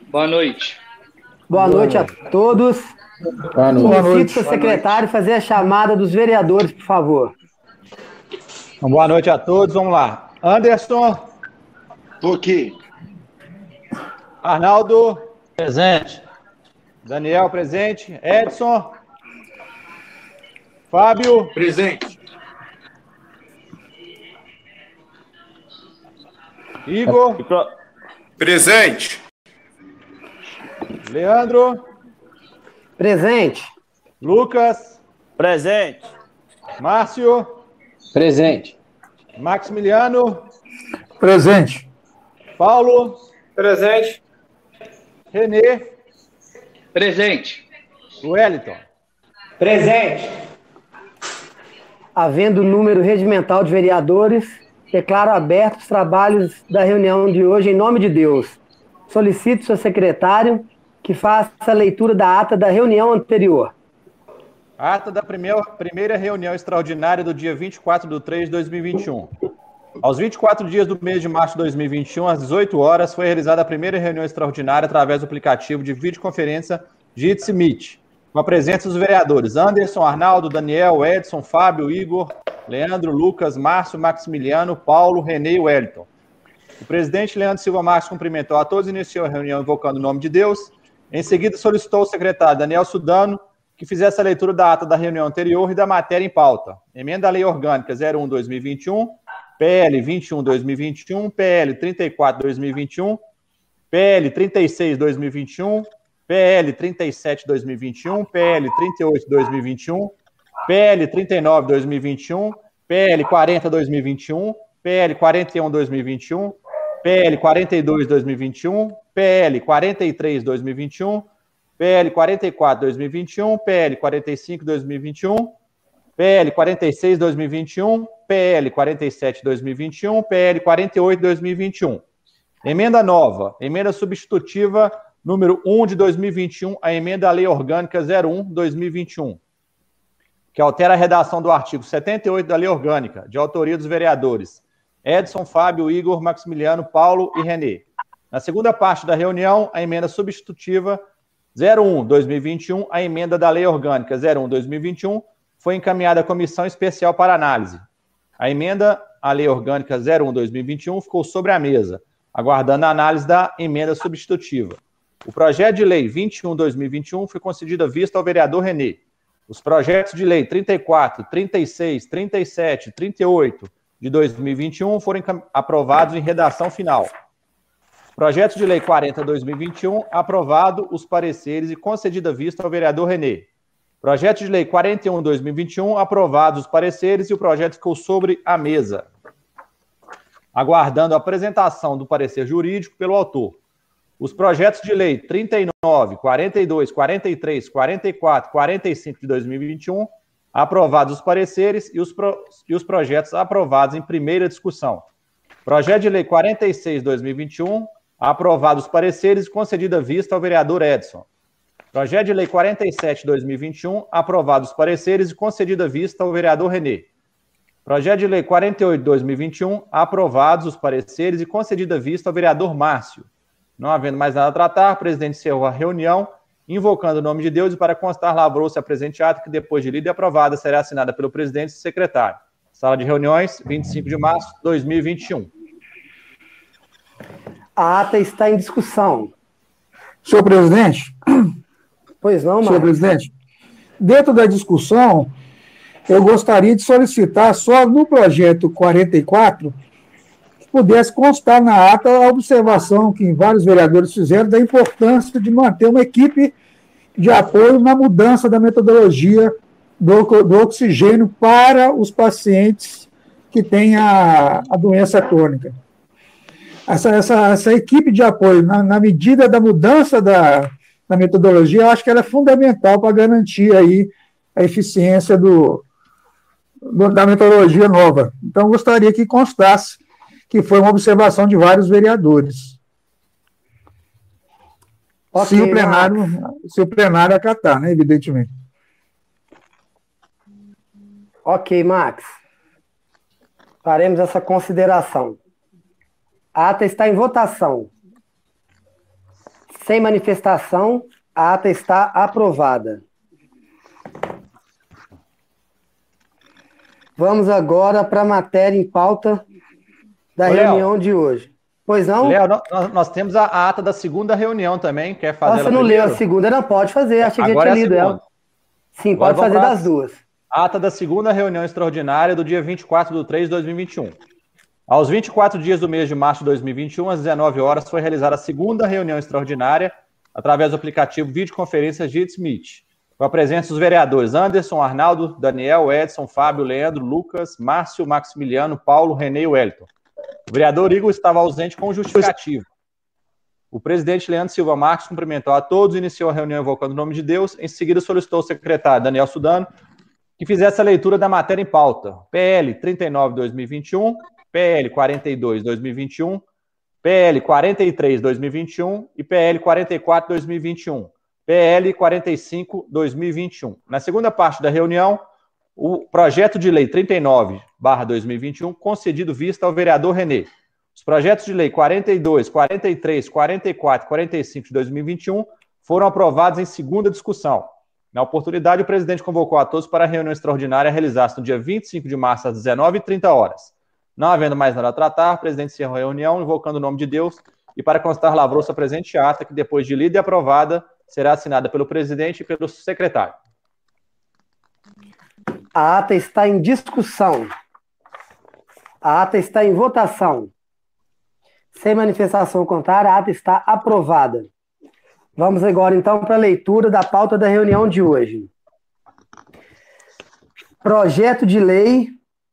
Boa noite. Boa noite a todos. Boa noite. Solicito ao secretário fazer a chamada dos vereadores, por favor. Boa noite a todos. Vamos lá. Anderson. Estou aqui. Arnaldo. Presente. Daniel, presente. Edson. Fábio. Presente. Igor. Presente. Leandro. Presente. Lucas. Presente. Márcio. Presente. Maximiliano. Presente. Paulo. Presente. Renê. Presente. Wellington. Presente. Havendo número regimental de vereadores, declaro abertos os trabalhos da reunião de hoje em nome de Deus. Solicito ao seu secretário que faça a leitura da ata da reunião anterior. Ata da primeira reunião extraordinária do dia 24/3/2021. Aos 24 dias do mês de março de 2021, às 18 horas, foi realizada a primeira reunião extraordinária através do aplicativo de videoconferência Jitsi Meet, com a presença dos vereadores Anderson, Arnaldo, Daniel, Edson, Fábio, Igor, Leandro, Lucas, Márcio, Maximiliano, Paulo, Renê e Wellington. O presidente Leandro Silva Marques cumprimentou a todos e iniciou a reunião invocando o nome de Deus. Em seguida, solicitou ao secretário Daniel Sudano que fizesse a leitura da ata da reunião anterior e da matéria em pauta. Emenda à Lei Orgânica 01/2021, PL 21/2021, PL 34/2021, PL 36/2021, PL 37/2021, PL 38/2021, PL 39/2021, PL 40/2021, PL 41/2021, PL 42/2021, PL 43/2021, PL 44/2021, PL 45/2021, PL 46/2021, PL 47/2021, PL 48/2021. Emenda nova, emenda substitutiva número 1 de 2021, a emenda à Lei Orgânica 01/2021, que altera a redação do artigo 78 da Lei Orgânica, de autoria dos vereadores Edson, Fábio, Igor, Maximiliano, Paulo e Renê. Na segunda parte da reunião, a emenda substitutiva 01/2021, a emenda da Lei Orgânica 01/2021, foi encaminhada à Comissão Especial para análise. A emenda à Lei Orgânica 01/2021 ficou sobre a mesa, aguardando a análise da emenda substitutiva. O projeto de lei 21/2021 foi concedido a vista ao vereador Renê. Os projetos de lei 34, 36, 37 e 38 de 2021 foram aprovados em redação final. Projeto de lei 40/2021, aprovado os pareceres e concedida vista ao vereador Renê. Projeto de lei 41/2021, aprovados os pareceres e o projeto ficou sobre a mesa, aguardando a apresentação do parecer jurídico pelo autor. Os projetos de lei 39, 42, 43, 44, 45 de 2021, aprovados os pareceres e os projetos aprovados em primeira discussão. Projeto de lei 46/2021, aprovados os pareceres e concedida vista ao vereador Edson. Projeto de lei 47/2021, aprovados os pareceres e concedida vista ao vereador Renê. Projeto de lei 48/2021, aprovados os pareceres e concedida vista ao vereador Márcio. Não havendo mais nada a tratar, o presidente encerrou a reunião, invocando o nome de Deus e para constar lavrou-se a presente ata que, depois de lida e aprovada, será assinada pelo presidente e secretário. Sala de reuniões, 25 de março de 2021. A ata está em discussão. Senhor presidente. Pois não, Senhor Marcos. presidente, dentro da discussão, eu gostaria de solicitar só no projeto 44 que pudesse constar na ata a observação que vários vereadores fizeram da importância de manter uma equipe de apoio na mudança da metodologia do oxigênio para os pacientes que têm a doença crônica. Essa equipe de apoio, na medida da mudança da metodologia, eu acho que ela é fundamental para garantir aí a eficiência da metodologia nova. Então, gostaria que constasse que foi uma observação de vários vereadores. Ok, se o plenário acatar, né, evidentemente. Ok, Max. Faremos essa consideração. A ata está em votação. Sem manifestação, a ata está aprovada. Vamos agora para a matéria em pauta da reunião de hoje. Pois não? Léo, nós temos a ata da segunda reunião também. Quer fazer Você não leu a segunda? Não, pode fazer. Achei que já tinha lido ela. Sim, agora pode fazer das duas. Ata da segunda reunião extraordinária do dia 24/3/2021. Aos 24 dias do mês de março de 2021, às 19 horas, foi realizada a segunda reunião extraordinária através do aplicativo videoconferência Jitsi Meet, com a presença dos vereadores Anderson, Arnaldo, Daniel, Edson, Fábio, Leandro, Lucas, Márcio, Maximiliano, Paulo, René e Wellington. O vereador Igor estava ausente com justificativo. O presidente Leandro Silva Marques cumprimentou a todos e iniciou a reunião invocando o nome de Deus. Em seguida, solicitou ao secretário Daniel Sudano que fizesse a leitura da matéria em pauta. PL 39/2021, PL 42/2021, PL 43/2021 e PL 44/2021, PL 45/2021. Na segunda parte da reunião, o projeto de lei 39/2021 concedido vista ao vereador René. Os projetos de lei 42, 43, 44 e 45 de 2021 foram aprovados em segunda discussão. Na oportunidade, o presidente convocou a todos para a reunião extraordinária a realizar-se no dia 25 de março, às 19h30. Não havendo mais nada a tratar, o presidente encerrou a reunião, invocando o nome de Deus, e para constar, lavrou-se a presente ata, que depois de lida e aprovada, será assinada pelo presidente e pelo secretário. A ata está em discussão. A ata está em votação. Sem manifestação contrária, a ata está aprovada. Vamos agora, então, para a leitura da pauta da reunião de hoje. Projeto de Lei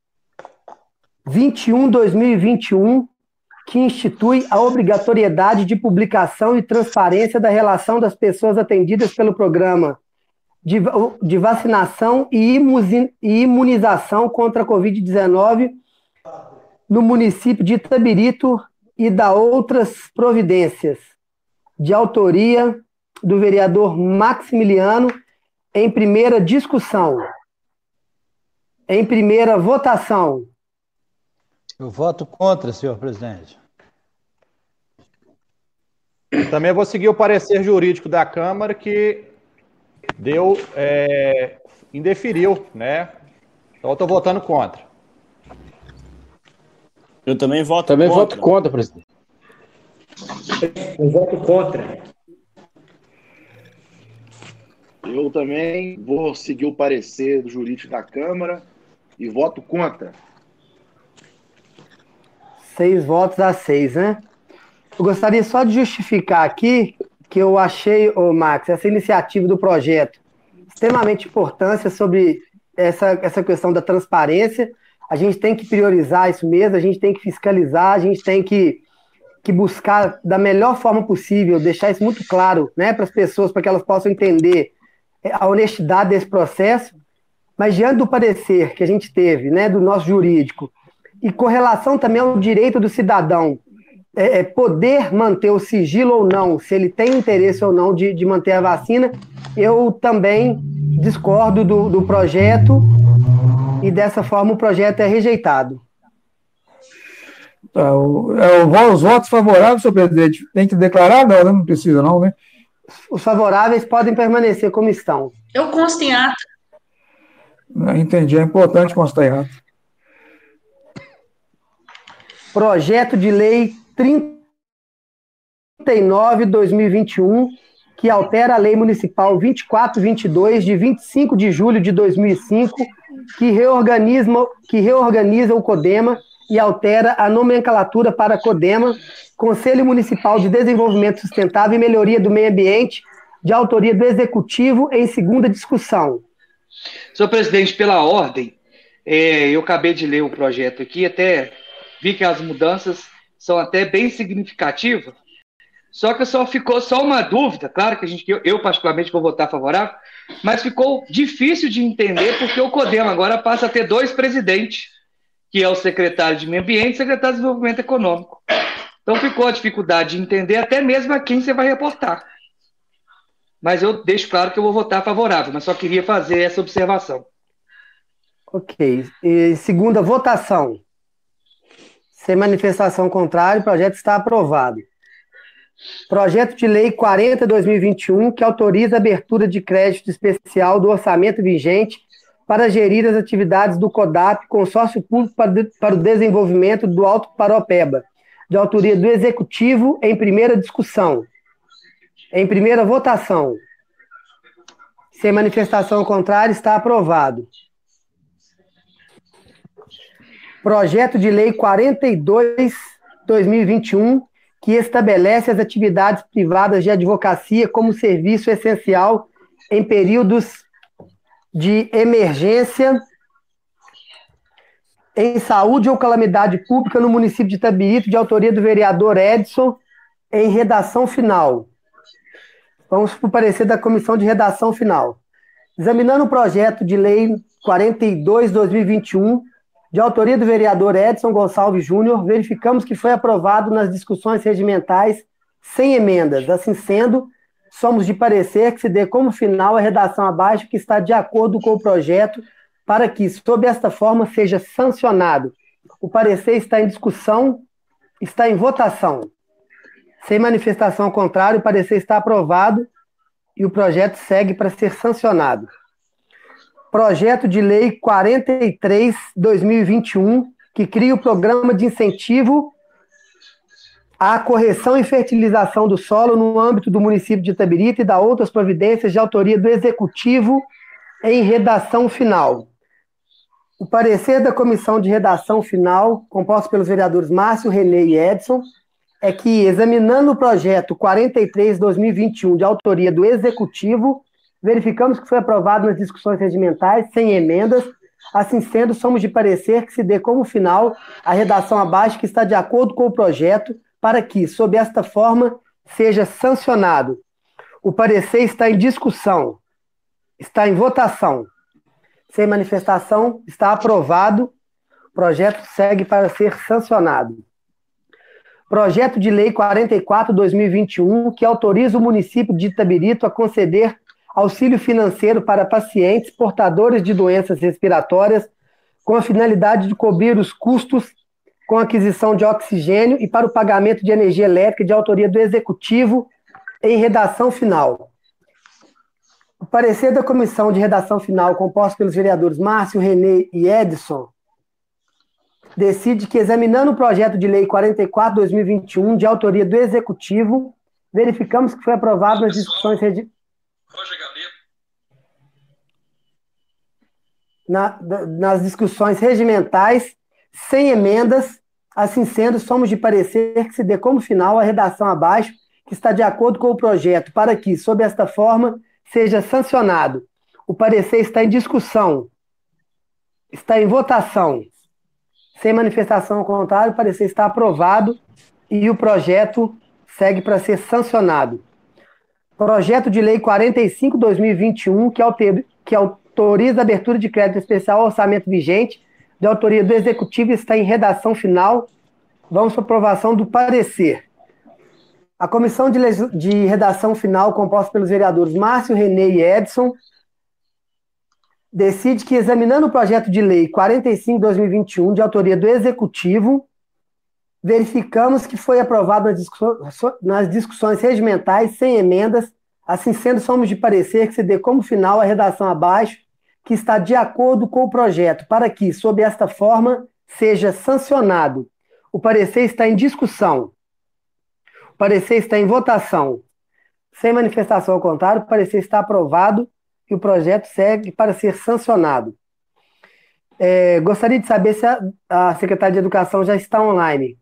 21/2021, que institui a obrigatoriedade de publicação e transparência da relação das pessoas atendidas pelo programa de vacinação e imunização contra a Covid-19 no município de Itabirito e da outras providências, de autoria do vereador Maximiliano, em primeira discussão. Em primeira votação. Eu voto contra, senhor presidente. Eu também vou seguir o parecer jurídico da Câmara, que indeferiu, né? Então eu estou votando contra. Eu também voto Também contra. voto contra, presidente. Eu voto contra. Eu também vou seguir o parecer do jurídico da Câmara e voto contra. 6 votos a 6, né? Eu gostaria só de justificar aqui que eu achei, Max, essa iniciativa do projeto extremamente importante sobre essa questão da transparência. A gente tem que priorizar isso mesmo, a gente tem que fiscalizar, a gente tem que buscar da melhor forma possível, deixar isso muito claro, né, para as pessoas, para que elas possam entender a honestidade desse processo. Mas diante do parecer que a gente teve, né, do nosso jurídico, e com relação também ao direito do cidadão poder manter o sigilo ou não, se ele tem interesse ou não de manter a vacina, eu também discordo do projeto e dessa forma o projeto é rejeitado. Os votos favoráveis, senhor presidente, tem que declarar? Não, não precisa não, né? Os favoráveis podem permanecer como estão. Eu consto em ata. Entendi, é importante constar em ata. Projeto de Lei 39/2021, que altera a Lei Municipal 2422, de 25 de julho de 2005, que reorganiza o CODEMA e altera a nomenclatura para CODEMA, Conselho Municipal de Desenvolvimento Sustentável e Melhoria do Meio Ambiente, de autoria do Executivo, em segunda discussão. Senhor presidente, pela ordem, eu acabei de ler o projeto aqui, até vi que as mudanças são até bem significativas, só que ficou só uma dúvida, claro que eu particularmente vou votar favorável, mas ficou difícil de entender porque o CODEMA agora passa a ter 2 presidentes, que é o secretário de Meio Ambiente e o secretário de Desenvolvimento Econômico. Então ficou a dificuldade de entender até mesmo a quem você vai reportar. Mas eu deixo claro que eu vou votar favorável, mas só queria fazer essa observação. Ok. E segunda votação. Sem manifestação contrária, o projeto está aprovado. Projeto de Lei 40/2021, que autoriza a abertura de crédito especial do orçamento vigente para gerir as atividades do CODAP, Consórcio Público para o Desenvolvimento do Alto Paropeba, de autoria do Executivo, em primeira discussão. Em primeira votação. Sem manifestação contrária, está aprovado. Projeto de Lei 42/2021, que estabelece as atividades privadas de advocacia como serviço essencial em períodos de emergência em saúde ou calamidade pública no município de Itabirito, de autoria do vereador Edson, em redação final. Vamos para o parecer da comissão de redação final. Examinando o projeto de lei 42/2021, de autoria do vereador Edson Gonçalves Júnior, verificamos que foi aprovado nas discussões regimentais sem emendas. Assim sendo, somos de parecer que se dê como final a redação abaixo que está de acordo com o projeto para que, sob esta forma, seja sancionado. O parecer está em discussão, está em votação. Sem manifestação contrária, o parecer está aprovado e o projeto segue para ser sancionado. Projeto de Lei 43/2021, que cria o Programa de Incentivo à Correção e Fertilização do Solo no âmbito do município de Itabirito e da outras providências de autoria do Executivo, em redação final. O parecer da comissão de redação final, composto pelos vereadores Márcio, Renê e Edson, é que, examinando o projeto 43/2021, de autoria do Executivo, verificamos que foi aprovado nas discussões regimentais, sem emendas. Assim sendo, somos de parecer que se dê como final a redação abaixo que está de acordo com o projeto, para que, sob esta forma, seja sancionado. O parecer está em discussão, está em votação. Sem manifestação, está aprovado. O projeto segue para ser sancionado. Projeto de Lei 44/2021, que autoriza o município de Itabirito a conceder auxílio financeiro para pacientes portadores de doenças respiratórias, com a finalidade de cobrir os custos com aquisição de oxigênio e para o pagamento de energia elétrica, de autoria do Executivo, em redação final. O parecer da comissão de redação final, composto pelos vereadores Márcio, Renê e Edson, decide que, examinando o projeto de Lei 44/2021, de autoria do Executivo, verificamos que foi aprovado nas discussões nas discussões regimentais, sem emendas. Assim sendo, somos de parecer que se dê como final a redação abaixo, que está de acordo com o projeto, para que, sob esta forma, seja sancionado. O parecer está em discussão, está em votação. Sem manifestação contrária, o parecer está aprovado e o projeto segue para ser sancionado. Projeto de Lei 45/2021, que autoriza a abertura de crédito especial ao orçamento vigente, de autoria do Executivo, está em redação final. Vamos para a aprovação do parecer. A comissão de redação final, composta pelos vereadores Márcio, Renê e Edson, decide que, examinando o projeto de Lei 45/2021, de autoria do Executivo, verificamos que foi aprovado nas discussões regimentais, sem emendas. Assim sendo, somos de parecer que se dê como final a redação abaixo, que está de acordo com o projeto, para que, sob esta forma, seja sancionado. O parecer está em discussão. O parecer está em votação. Sem manifestação ao contrário, o parecer está aprovado e o projeto segue para ser sancionado. Gostaria de saber se a secretária de Educação já está online.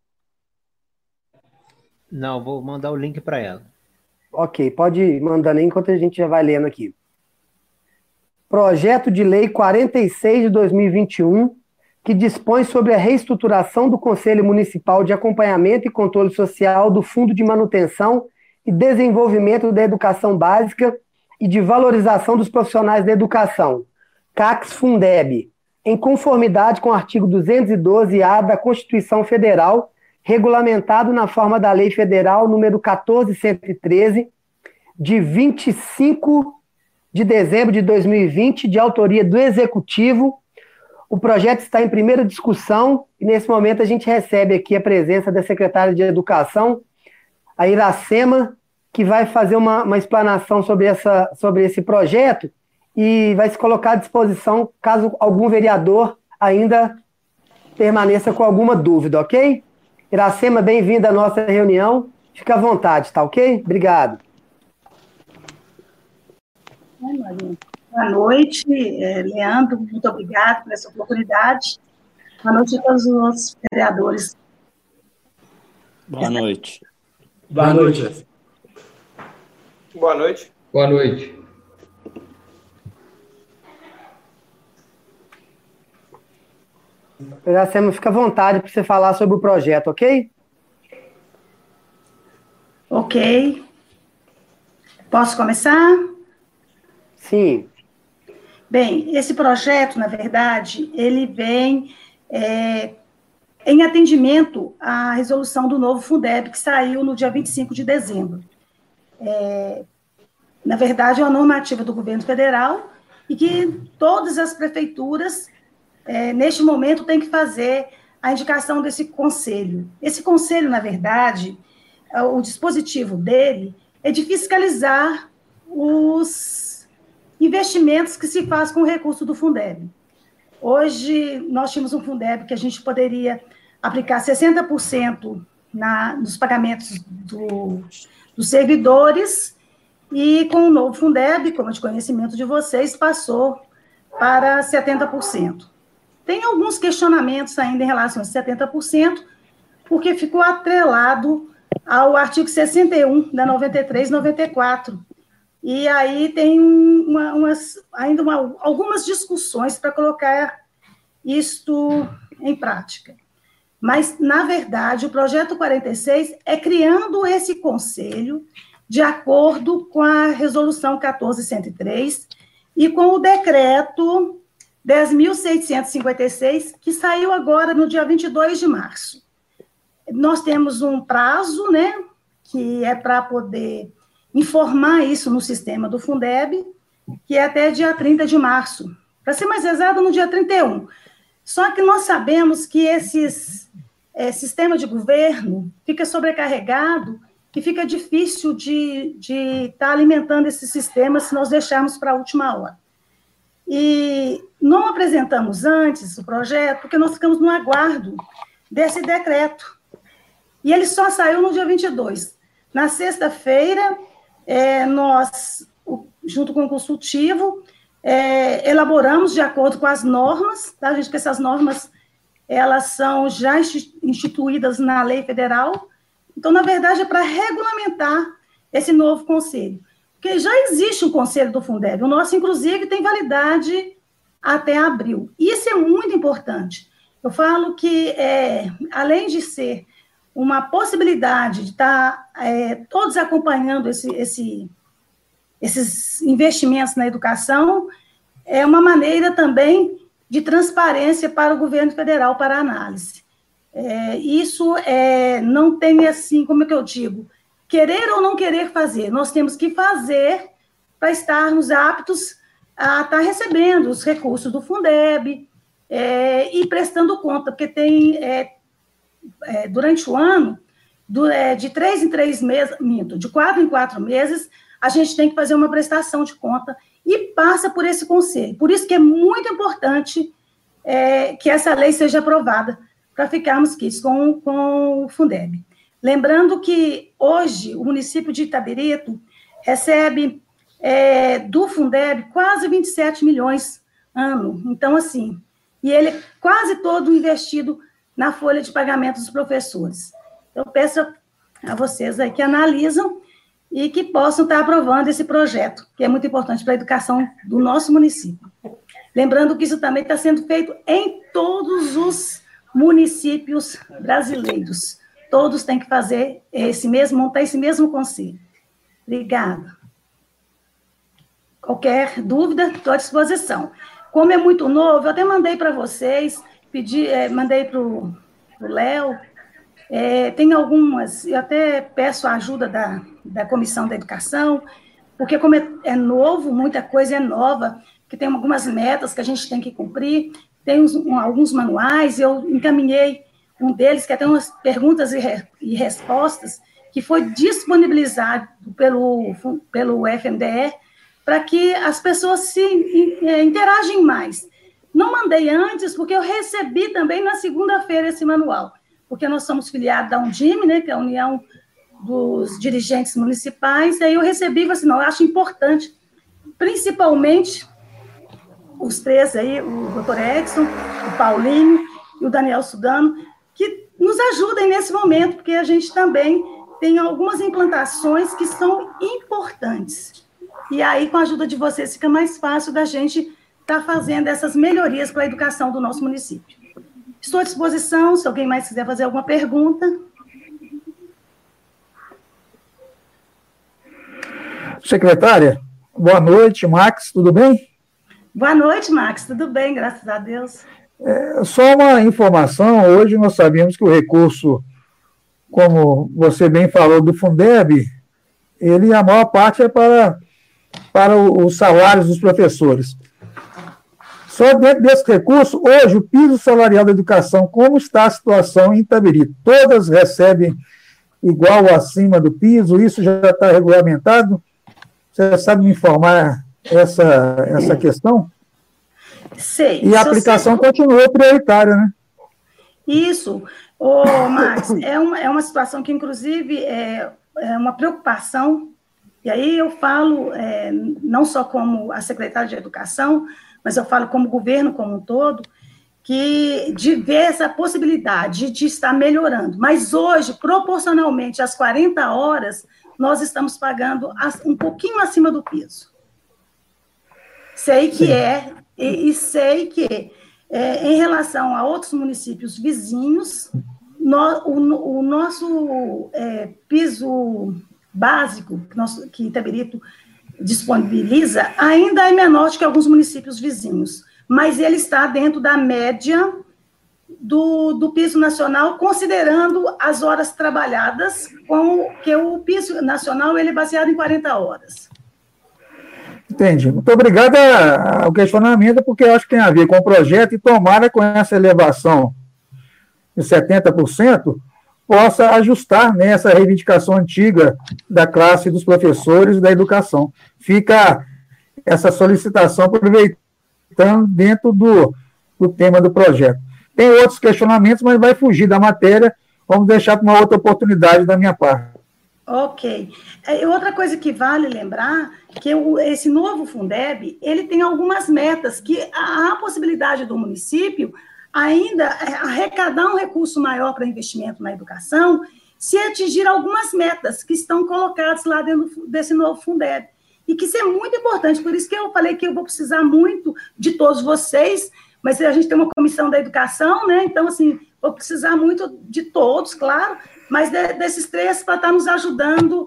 Não, vou mandar o link para ela. Ok, pode ir mandando aí enquanto a gente já vai lendo aqui. Projeto de Lei 46/2021, que dispõe sobre a reestruturação do Conselho Municipal de Acompanhamento e Controle Social do Fundo de Manutenção e Desenvolvimento da Educação Básica e de Valorização dos Profissionais da Educação, CACS-Fundeb, em conformidade com o artigo 212-A da Constituição Federal, regulamentado na forma da Lei Federal número 14.113, de 25 de dezembro de 2020, de autoria do Executivo. O projeto está em primeira discussão e, nesse momento, a gente recebe aqui a presença da secretária de Educação, a Iracema, que vai fazer uma explanação sobre esse projeto e vai se colocar à disposição caso algum vereador ainda permaneça com alguma dúvida, ok? Iracema, bem-vinda à nossa reunião. Fica à vontade, tá ok? Obrigado. Boa noite, Leandro, muito obrigado por essa oportunidade. Boa noite a todos os vereadores. Boa noite. Boa noite. Boa noite. Boa noite. Iracema, fica à vontade para você falar sobre o projeto, ok? Ok. Posso começar? Sim. Bem, esse projeto, na verdade, ele vem em atendimento à resolução do novo Fundeb, que saiu no dia 25 de dezembro. Na verdade, é uma normativa do governo federal e que todas as prefeituras, neste momento, têm que fazer a indicação desse conselho. Esse conselho, na verdade, o dispositivo dele é de fiscalizar os investimentos que se faz com o recurso do Fundeb. Hoje, nós tínhamos um Fundeb que a gente poderia aplicar 60% nos pagamentos dos servidores, e com o novo Fundeb, como é de conhecimento de vocês, passou para 70%. Tem alguns questionamentos ainda em relação a 70%, porque ficou atrelado ao artigo 61 da 93 e 94. E aí tem algumas discussões para colocar isto em prática. Mas, na verdade, o projeto 46 é criando esse conselho de acordo com a resolução 1403 e com o decreto 10.656, que saiu agora no dia 22 de março. Nós temos um prazo, né, que é para poder informar isso no sistema do Fundeb, que é até dia 30 de março. Para ser mais exato, no dia 31. Só que nós sabemos que esse sistema de governo fica sobrecarregado e fica difícil de estar alimentando esse sistema se nós deixarmos para a última hora. E não apresentamos antes o projeto porque nós ficamos no aguardo desse decreto. E ele só saiu no dia 22. Na sexta-feira, nós, junto com o consultivo, elaboramos de acordo com as normas, tá, gente? Porque essas normas, elas são já instituídas na lei federal. Então, na verdade, é para regulamentar esse novo conselho. Porque já existe um conselho do Fundeb. O nosso, inclusive, tem validade até abril. Isso é muito importante. Eu falo que, além de ser uma possibilidade de estar todos acompanhando esses investimentos na educação, é uma maneira também de transparência para o governo federal, para a análise. Isso não tem, assim, como é que eu digo, querer ou não querer fazer. Nós temos que fazer para estarmos aptos a estar recebendo os recursos do Fundeb e prestando conta, porque tem, durante o ano, de 3 em 3 meses, de 4 em 4 meses, a gente tem que fazer uma prestação de conta e passa por esse conselho. Por isso que é muito importante que essa lei seja aprovada, para ficarmos quites com o Fundeb. Lembrando que, hoje, o município de Itabirito recebe do Fundeb quase 27 milhões ano. Então, assim, e ele é quase todo investido na folha de pagamento dos professores. Eu peço a vocês aí que analisam e que possam estar aprovando esse projeto, que é muito importante para a educação do nosso município. Lembrando que isso também está sendo feito em todos os municípios brasileiros. Todos têm que fazer montar esse mesmo conselho. Obrigada. Qualquer dúvida, estou à disposição. Como é muito novo, eu até mandei para vocês, mandei para o Léo, tem algumas, eu até peço a ajuda da Comissão da Educação, porque como é novo, muita coisa é nova, que tem algumas metas que a gente tem que cumprir, tem alguns manuais, eu encaminhei um deles, que tem umas perguntas e respostas, que foi disponibilizado pelo FNDE para que as pessoas se interagem mais. Não mandei antes, porque eu recebi também na segunda-feira esse manual, porque nós somos filiados da Undime, né, que é a União dos Dirigentes Municipais, e aí eu recebi e falei assim, não, eu acho importante, principalmente os três aí, o doutor Edson, o Paulinho e o Daniel Sudano, que nos ajudem nesse momento, porque a gente também tem algumas implantações que são importantes. E aí, com a ajuda de vocês, fica mais fácil da gente estar fazendo essas melhorias para a educação do nosso município. Estou à disposição, se alguém mais quiser fazer alguma pergunta. Secretária, boa noite, Max, tudo bem? Boa noite, Max, tudo bem, graças a Deus. Só uma informação, hoje nós sabemos que o recurso, como você bem falou, do Fundeb, a maior parte é para os salários dos professores. Só dentro desse recurso, hoje, o piso salarial da educação, como está a situação em Itabiri? Todas recebem igual ou acima do piso? Isso já está regulamentado? Você sabe me informar essa questão? Sei. E a aplicação continua prioritária, né? Isso. Max, é uma situação que, inclusive, é uma preocupação, e aí eu falo não só como a secretária de Educação, mas eu falo como governo como um todo, que de ver essa possibilidade de estar melhorando. Mas hoje, proporcionalmente às 40 horas, nós estamos pagando um pouquinho acima do piso. Sei que e sei que, em relação a outros municípios vizinhos, o nosso piso básico, que Itabirito disponibiliza, ainda é menor do que alguns municípios vizinhos, mas ele está dentro da média do piso nacional, considerando as horas trabalhadas, que o piso nacional ele é baseado em 40 horas. Entendi. Muito obrigado ao questionamento, porque eu acho que tem a ver com o projeto e tomara com essa elevação de 70%, possa ajustar nessa reivindicação antiga da classe dos professores da educação. Fica essa solicitação aproveitando dentro do tema do projeto. Tem outros questionamentos, mas vai fugir da matéria. Vamos deixar para uma outra oportunidade da minha parte. Ok. Outra coisa que vale lembrar, que esse novo Fundeb, ele tem algumas metas, que há a possibilidade do município ainda arrecadar um recurso maior para investimento na educação, se atingir algumas metas que estão colocadas lá dentro desse novo Fundeb. E que isso é muito importante, por isso que eu falei que eu vou precisar muito de todos vocês, mas a gente tem uma comissão da educação, né? Então, assim, vou precisar muito de todos, claro, mas desses três para estar nos ajudando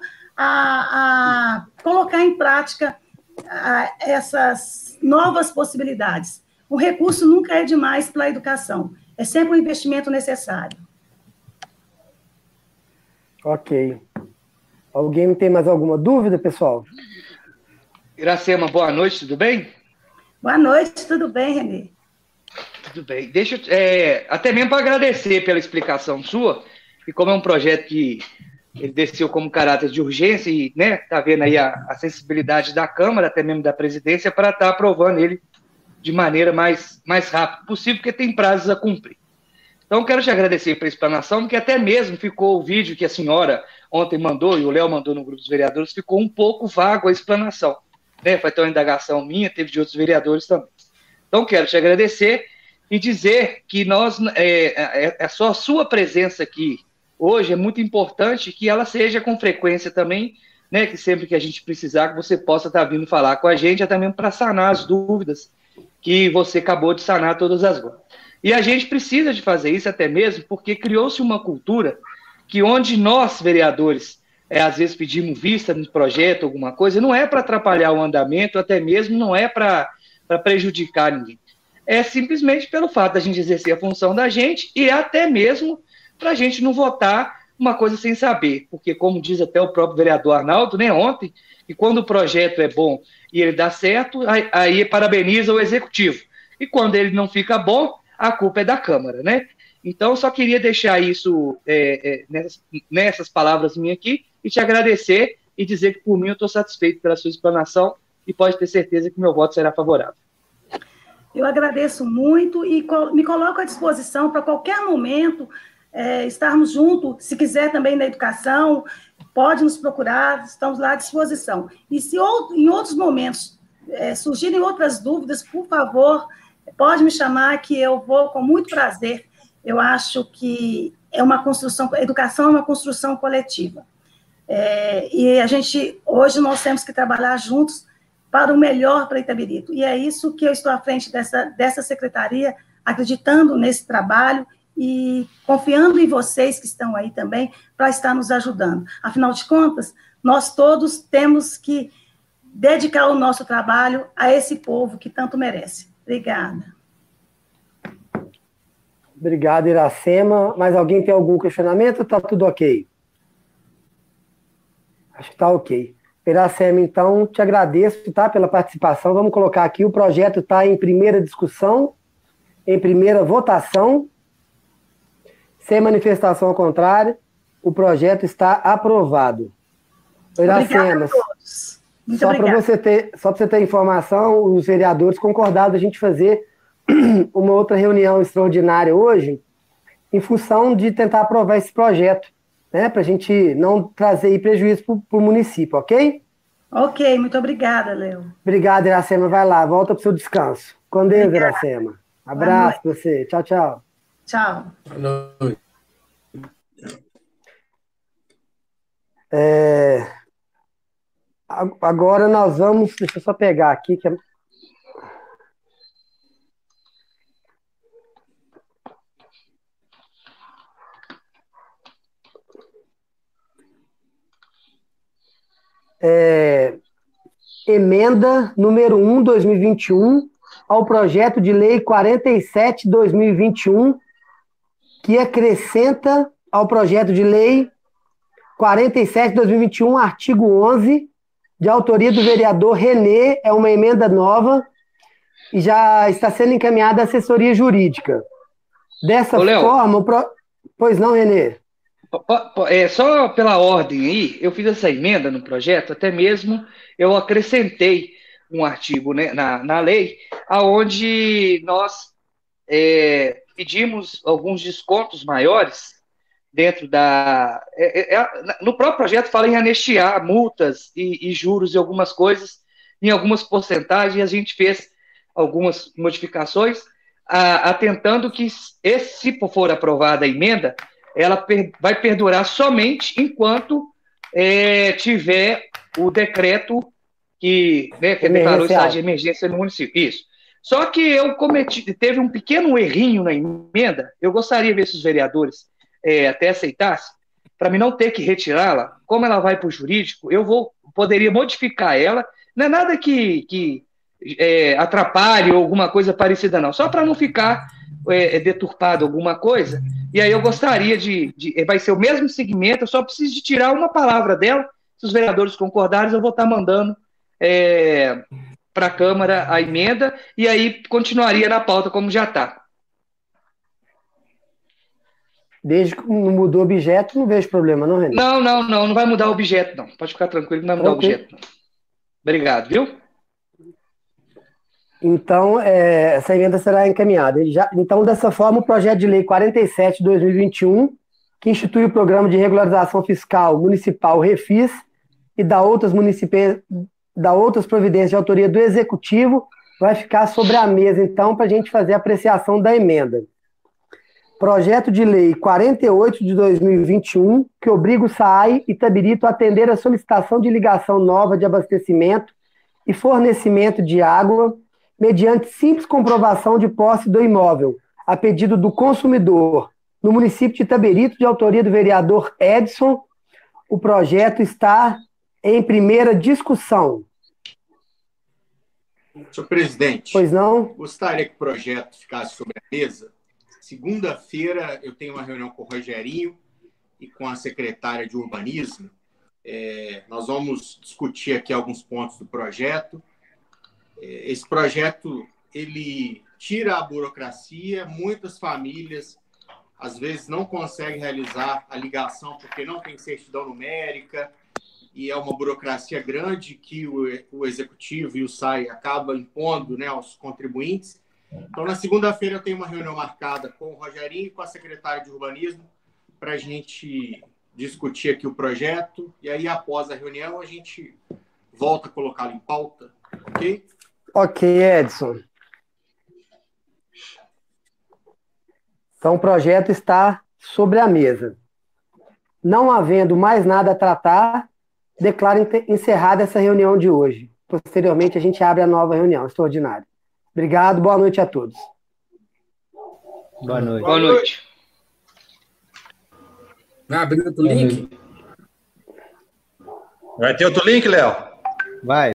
a colocar em prática essas novas possibilidades. O recurso nunca é demais para a educação, é sempre um investimento necessário. Ok. Alguém tem mais alguma dúvida, pessoal? Iracema, boa noite, tudo bem? Boa noite, tudo bem, Renê? Tudo bem. Deixa até mesmo para agradecer pela explicação sua, e como é um projeto que ele desceu como caráter de urgência e, né, tá vendo aí a sensibilidade da Câmara, até mesmo da presidência, para estar aprovando ele de maneira mais rápida possível, porque tem prazos a cumprir. Então, quero te agradecer pela explanação, porque até mesmo ficou o vídeo que a senhora ontem mandou, e o Léo mandou no grupo dos vereadores, ficou um pouco vago a explanação. Né? Foi até uma indagação minha, teve de outros vereadores também. Então, quero te agradecer e dizer que só a sua presença aqui hoje é muito importante, que ela seja com frequência também, né? Que sempre que a gente precisar, que você possa estar vindo falar com a gente, até mesmo para sanar as dúvidas que você acabou de sanar todas as vezes. E a gente precisa de fazer isso até mesmo porque criou-se uma cultura que onde nós, vereadores, às vezes pedimos vista no projeto, alguma coisa, não é para atrapalhar o andamento, até mesmo não é para prejudicar ninguém. É simplesmente pelo fato da gente exercer a função da gente e até mesmo para a gente não votar uma coisa sem saber, porque como diz até o próprio vereador Arnaldo, né, ontem, que quando o projeto é bom e ele dá certo, aí parabeniza o executivo. E quando ele não fica bom, a culpa é da Câmara, né? Então, eu só queria deixar isso nessas palavras minhas aqui e te agradecer e dizer que, por mim, eu estou satisfeito pela sua explanação e pode ter certeza que meu voto será favorável. Eu agradeço muito e me coloco à disposição para qualquer momento estarmos juntos. Se quiser também na educação, pode nos procurar, estamos lá à disposição. E se em outros momentos surgirem outras dúvidas, por favor, pode me chamar que eu vou com muito prazer. Eu acho que a educação é uma construção coletiva. E hoje nós temos que trabalhar juntos para o melhor para Itabirito. E é isso que eu estou à frente dessa secretaria, acreditando nesse trabalho e confiando em vocês que estão aí também para estar nos ajudando. Afinal de contas, nós todos temos que dedicar o nosso trabalho a esse povo que tanto merece. Obrigada. Obrigado, Iracema. Mais alguém tem algum questionamento? Está tudo ok? Acho que está ok. Iracema, então, te agradeço, tá, pela participação. Vamos colocar aqui, o projeto está em primeira discussão, em primeira votação, sem manifestação ao contrário, o projeto está aprovado. Iracema, só para você ter informação, os vereadores concordaram a gente fazer uma outra reunião extraordinária hoje, em função de tentar aprovar esse projeto, né, para a gente não trazer prejuízo para o município, ok? Ok, muito obrigada, Léo. Obrigado, Iracema. Vai lá, volta para o seu descanso. Com Deus, Iracema. Abraço para você. Tchau, tchau. Tchau. Boa noite. Agora nós vamos... Deixa eu só pegar aqui, que emenda número 1, 2021, ao projeto de lei 47, 2021, que acrescenta ao projeto de lei 47, 2021, artigo 11, de autoria do vereador Renê, é uma emenda nova e já está sendo encaminhada à assessoria jurídica. Dessa forma... Pois não, Renê? Só pela ordem aí, eu fiz essa emenda no projeto, até mesmo eu acrescentei um artigo, né, na lei, onde nós pedimos alguns descontos maiores dentro no próprio projeto fala em anistiar multas e juros e algumas coisas, em algumas porcentagens, e a gente fez algumas modificações, atentando que, se for aprovada a emenda, ela vai perdurar somente enquanto tiver o decreto que declarou estado de emergência no município. Isso. Só que teve um pequeno errinho na emenda, eu gostaria de ver se os vereadores até aceitassem, para mim não ter que retirá-la, como ela vai para o jurídico, poderia modificar ela, não é nada que atrapalhe ou alguma coisa parecida, não, só para não ficar deturpado alguma coisa, e aí eu gostaria vai ser o mesmo segmento, eu só preciso de tirar uma palavra dela, se os vereadores concordarem, eu vou estar mandando para a Câmara a emenda, e aí continuaria na pauta como já está. Desde que não mudou o objeto, não vejo problema, não, René? Não vai mudar o objeto, não. Pode ficar tranquilo, não vai mudar o objeto, não. Obrigado, viu? Então, essa emenda será encaminhada. Então, dessa forma, o projeto de lei 47 de 2021, que institui o Programa de Regularização Fiscal Municipal REFIS e dá outras providências de autoria do Executivo, vai ficar sobre a mesa, então, para a gente fazer a apreciação da emenda. Projeto de lei 48 de 2021, que obriga o SAAI Itabirito a atender a solicitação de ligação nova de abastecimento e fornecimento de água, mediante simples comprovação de posse do imóvel, a pedido do consumidor, no município de Itabirito, de autoria do vereador Edson. O projeto está em primeira discussão. Senhor presidente, pois não? Gostaria que o projeto ficasse sobre a mesa. Segunda-feira eu tenho uma reunião com o Rogerinho e com a secretária de Urbanismo. Nós vamos discutir aqui alguns pontos do projeto. Esse projeto, ele tira a burocracia, muitas famílias às vezes não consegue realizar a ligação porque não tem certidão numérica e é uma burocracia grande que o Executivo e o SAI acabam impondo, né, aos contribuintes. Então, na segunda-feira, eu tenho uma reunião marcada com o Rogerinho e com a secretária de Urbanismo para a gente discutir aqui o projeto. E aí, após a reunião, a gente volta a colocá-lo em pauta, ok? Ok, Edson. Então, o projeto está sobre a mesa. Não havendo mais nada a tratar, declaro encerrada essa reunião de hoje. Posteriormente, a gente abre a nova reunião extraordinária. Obrigado, boa noite a todos. Boa noite. Boa noite. Vai abrir outro link? Vai ter outro link, Léo? Vai.